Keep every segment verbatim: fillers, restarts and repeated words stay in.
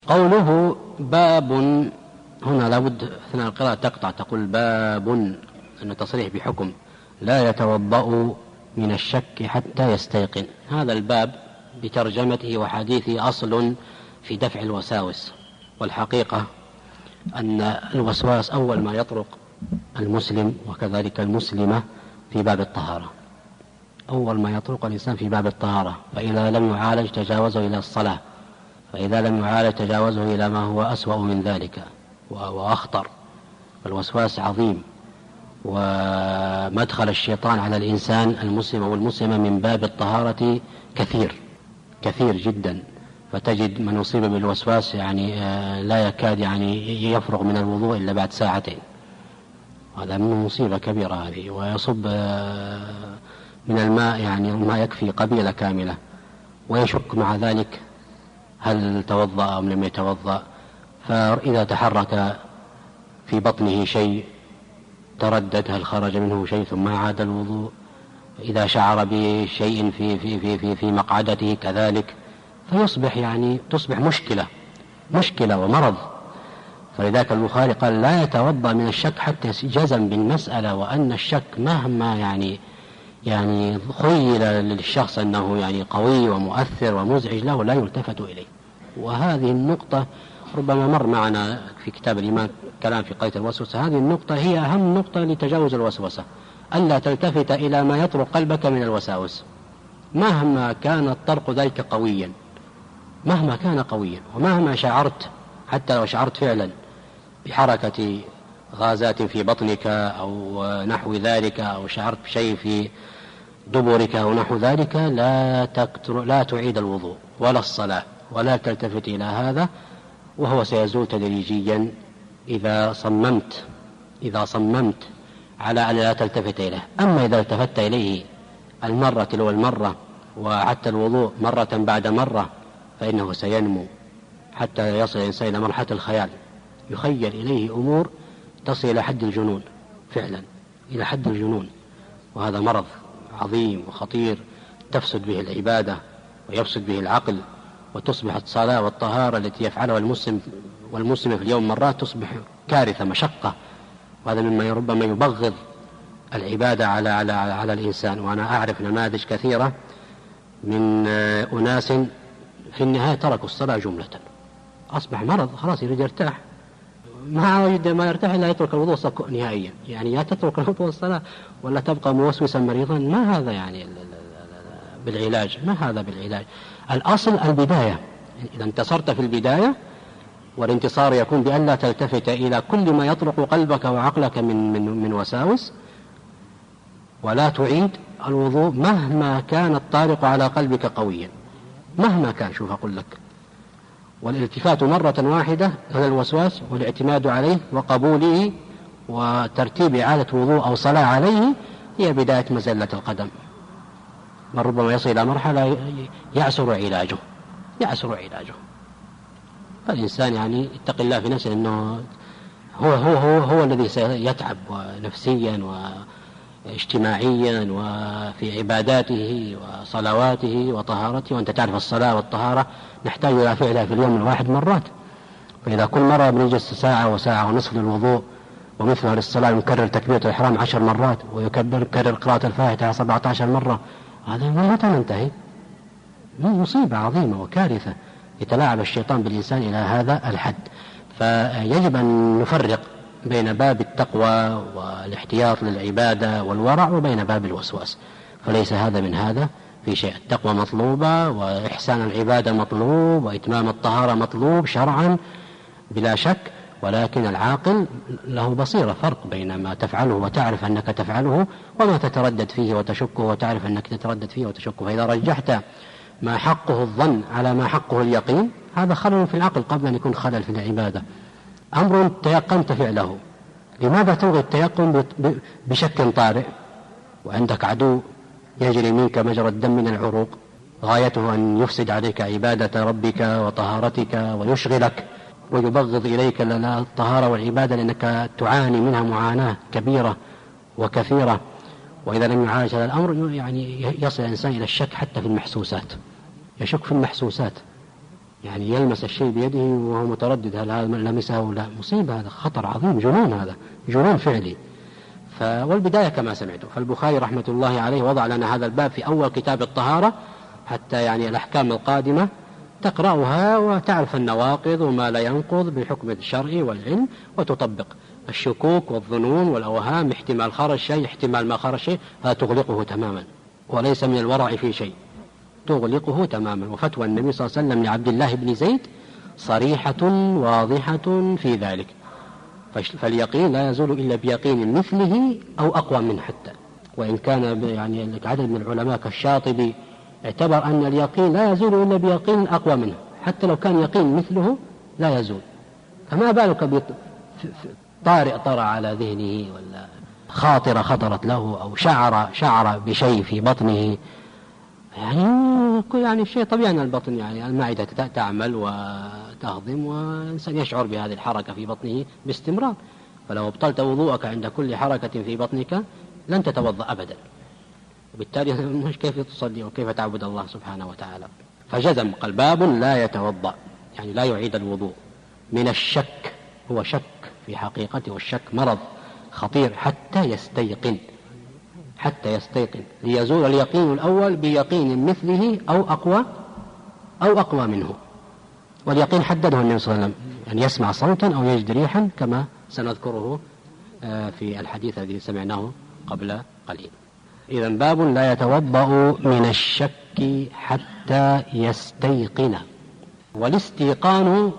قوله باب، هنا لابد أثناء القراءة تقطع تقول باب، أنه تصريح بحكم لا يتوضأ من الشك حتى يستيقن. هذا الباب بترجمته وحديثه أصل في دفع الوساوس، والحقيقة أن الوسواس أول ما يطرق المسلم وكذلك المسلمة في باب الطهارة، أول ما يطرق الإنسان في باب الطهارة، فإذا لم يعالج تجاوزه إلى الصلاة، فإذا لم يعالج تجاوزه إلى ما هو أسوأ من ذلك وأخطر. فالوسواس عظيم، ومدخل الشيطان على الإنسان المسلم والمسلمة من باب الطهارة كثير كثير جدا، فتجد من يصيب بالوسواس يعني لا يكاد يعني يفرغ من الوضوء إلا بعد ساعتين، هذا من مصيبة كبيرة هذه، ويصب من الماء يعني ما يكفي قبيلة كاملة، ويشك مع ذلك هل توضأ أو لم يتوضأ. فإذا تحرك في بطنه شيء تردد هل خرج منه شيء ثم عاد الوضوء، إذا شعر بشيء في في في في, في مقعدته كذلك، فيصبح يعني تصبح مشكلة مشكلة ومرض. فلذلك البخاري قال لا يتوضأ من الشك حتى جزم بالمسألة، وأن الشك مهما يعني يعني خيل للشخص أنه يعني قوي ومؤثر ومزعج له لا يلتفت إليه. وهذه النقطة ربما مر معنا في كتاب الإيمان كلام في قضية الوسوسة، هذه النقطة هي أهم نقطة لتجاوز الوسوسة، ألا تلتفت إلى ما يطرق قلبك من الوساوس مهما كان الطرق ذلك قويا، مهما كان قويا، ومهما شعرت حتى لو شعرت فعلا بحركة غازات في بطنك أو نحو ذلك، أو شعرت بشيء في دبرك أو نحو ذلك، لا تكتر لا تعيد الوضوء ولا الصلاة ولا تلتفت إلى هذا، وهو سيزول تدريجيا إذا صممت إذا صممت على أن لا تلتفت إليه. أما إذا التفت إليه المرة تلو المرة وحتى الوضوء مرة بعد مرة، فإنه سينمو حتى يصل الإنسان إلى مرحلة الخيال، يخيل إليه أمور تصل إلى حد الجنون، فعلا إلى حد الجنون. وهذا مرض عظيم وخطير تفسد به العبادة ويفسد به العقل، وتصبح الصلاة والطهارة التي يفعلها المسلم والمسلم في اليوم مرات تصبح كارثة مشقة، وهذا مما ربما يبغض العبادة على على على الإنسان. وأنا أعرف نماذج كثيرة من أناس في النهاية تركوا الصلاة جملة، أصبح مرض خلاص يريد يرتاح، ما وجد ما يرتاح إلا يترك الوضوء نهائيا. يعني يا تترك الوضوء والصلاة ولا تبقى موسوسا مريضا، ما هذا يعني بالعلاج، ما هذا بالعلاج. الأصل البداية، إذا انتصرت في البداية، والانتصار يكون بأن لا تلتفت إلى كل ما يطرق قلبك وعقلك من, من, من وساوس، ولا تعيد الوضوء مهما كان الطارق على قلبك قويا، مهما كان. شوف أقول لك، والالتفات مرة واحدة على الوسواس والاعتماد عليه وقبوله وترتيب إعادة وضوء أو صلاة عليه هي بداية مزلة القدم، من ربما يصل إلى مرحلة يعسر علاجه يعسر علاجه فالإنسان يعني يتقي الله في نفسه، أنه هو هو هو, هو الذي سيتعب نفسيا واجتماعيا وفي عباداته وصلواته وطهارته. وأنت تعرف الصلاة والطهارة نحتاج إلى فعلها في اليوم الواحد مرات، فإذا كل مرة بنجلس ساعة وساعة ونصف للوضوء، ومثلها للصلاة يكرر تكبيرة الإحرام عشر مرات، ويكرر كرر قراءة الفاتحة سبعة عشر مرة، هذا متى ننتهي؟ مصيبة عظيمة وكارثة يتلاعب الشيطان بالإنسان إلى هذا الحد. فيجب أن نفرق بين باب التقوى والاحتياط للعبادة والورع وبين باب الوسواس، فليس هذا من هذا في شيء. التقوى مطلوبة، وإحسان العبادة مطلوب، وإتمام الطهارة مطلوب شرعا بلا شك، ولكن العاقل له بصيرة، فرق بين ما تفعله وتعرف أنك تفعله وما تتردد فيه وتشكه وتعرف أنك تتردد فيه وتشكه. فإذا رجحت ما حقه الظن على ما حقه اليقين، هذا خلل في العقل قبل أن يكون خلل في العبادة. أمر تيقنت فعله، لماذا تلغي التيقن بشك طارئ وعندك عدو يجري منك مجرى الدم من العروق، غايته أن يفسد عليك عبادة ربك وطهارتك ويشغلك ويبغض إليك الطهارة والعبادة لأنك تعاني منها معاناة كبيرة وكثيرة. وإذا لم يعالج هذا الأمر يعني يصل الإنسان إلى الشك حتى في المحسوسات، يشك في المحسوسات، يعني يلمس الشيء بيده وهو متردد هل هذا لمسه أو لا، مصيبة، هذا خطر عظيم، جنون، هذا جنون فعلي. والبداية كما سمعتوا، فالبخاري رحمة الله عليه وضع لنا هذا الباب في أول كتاب الطهارة، حتى يعني الأحكام القادمة تقرأها وتعرف النواقض وما لا ينقض بالحكم الشرعي والعلم، وتطبق الشكوك والظنون والأوهام، احتمال خرج شيء احتمال ما خرج شيء، هذا تغلقه تماما، وليس من الورع في شيء، تغلقه تماما. وفتوى النبي صلى الله عليه وسلم لعبد الله بن زيد صريحة واضحة في ذلك، فاليقين لا يزول إلا بيقين مثله أو أقوى منه، حتى وإن كان يعني عدد من العلماء كالشاطبي اعتبر أن اليقين لا يزول إلا بيقين أقوى منه، حتى لو كان يقين مثله لا يزول، فما بالك بطارئ طرى على ذهنه، ولا خاطرة خطرت له، أو شعر شعر بشيء في بطنه، يعني يعني شيء طبيعي أن البطن يعني المعدة تعمل وتهضم، والإنسان يشعر بهذه الحركة في بطنه باستمرار، فلو ابطلت وضوءك عند كل حركة في بطنك لن تتوضأ أبدا، وبالتالي مش كيف تصلي وكيف تعبد الله سبحانه وتعالى. فجزم قال باب لا يتوضأ، يعني لا يعيد الوضوء، من الشك، هو شك في حقيقته، والشك مرض خطير، حتى يستيقن، حتى يستيقن ليزول اليقين الأول بيقين مثله أو أقوى أو أقوى منه. واليقين حدده النبي صلى الله عليه وسلم، أن يسمع صوتا أو يجد ريحا، كما سنذكره في الحديث الذي سمعناه قبل قليل. إذن باب لا يتوضأ من الشك حتى يستيقن. والاستيقان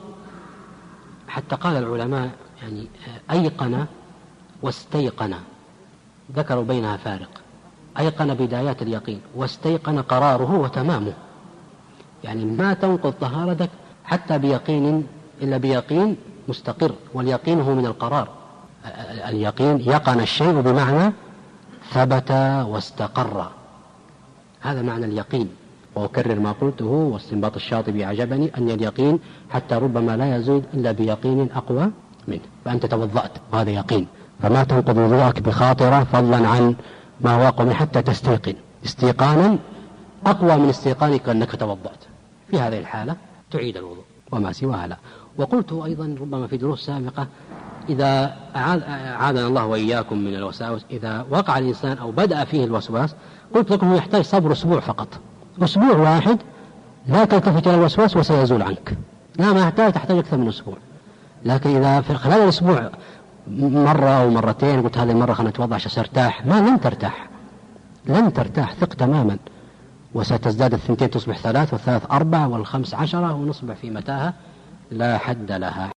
حتى قال العلماء يعني أيقن واستيقن، ذكروا بينها فارق، أيقن بدايات اليقين، واستيقن قراره وتمامه، يعني ما تنقض طهارتك حتى بيقين إلا بيقين مستقر، واليقين هو من القرار، اليقين يقن الشيء بمعنى ثبت واستقر، هذا معنى اليقين. وأكرر ما قلته، واستنباط الشاطبي عجبني، أن اليقين حتى ربما لا يزول إلا بيقين أقوى منه، فأنت توضأت وهذا يقين، فما تنقض وضوءك بخاطرة فضلا عن ما هو أقوى حتى تستيقن استيقانا أقوى من استيقانك أنك توضأت، في هذه الحالة تعيد الوضوء وما سواها لا. وقلت أيضا ربما في دروس سابقة، إذا أعاذنا الله وإياكم من الوساوس، إذا وقع الإنسان أو بدأ فيه الوسواس، قلت لكم يحتاج صبر أسبوع فقط، أسبوع واحد لا تلتفت إلى الوسواس وسيزول عنك، لا ما يحتاج تحتاج أكثر من أسبوع. لكن إذا في خلال الأسبوع مرة أو مرتين قلت هذه المرة خلنا نتوضأ عشان أرتاح، ما لن ترتاح، لن ترتاح، ثق تماما، وستزداد الثنتين تصبح ثلاث، والثلاث أربع، والخمس عشرة، ونصبح في متاهة لا حد لها.